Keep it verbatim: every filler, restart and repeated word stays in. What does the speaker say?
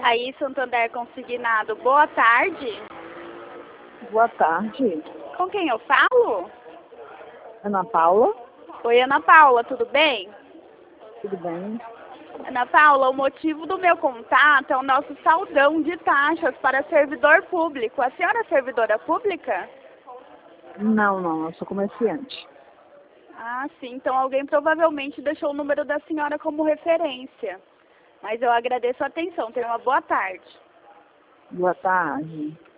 Aí, Santander Consignado, boa tarde. Boa tarde. Com quem eu falo? Ana Paula? Oi, Ana Paula, tudo bem? Tudo bem? Ana Paula, o motivo do meu contato é o nosso saldão de taxas para servidor público. A senhora é servidora pública? Não, não, eu sou comerciante. Ah, sim. Então alguém provavelmente deixou o número da senhora como referência. Mas eu agradeço a atenção. Tenha uma boa tarde. Boa tarde.